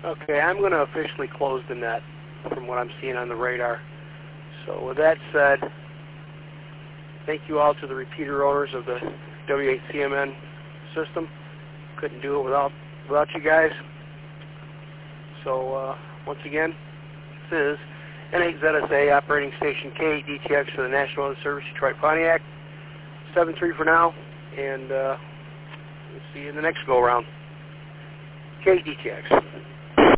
Okay, I'm going to officially close the net from what I'm seeing on the radar. So with that said, thank you all to the repeater owners of the W8CMN system. Couldn't do it without you guys. So once again, this is N8ZSA Operating Station K8DTX for the National Weather Service, Detroit Pontiac. 7-3 for now, and we'll see you in the next go-around. K8DTX.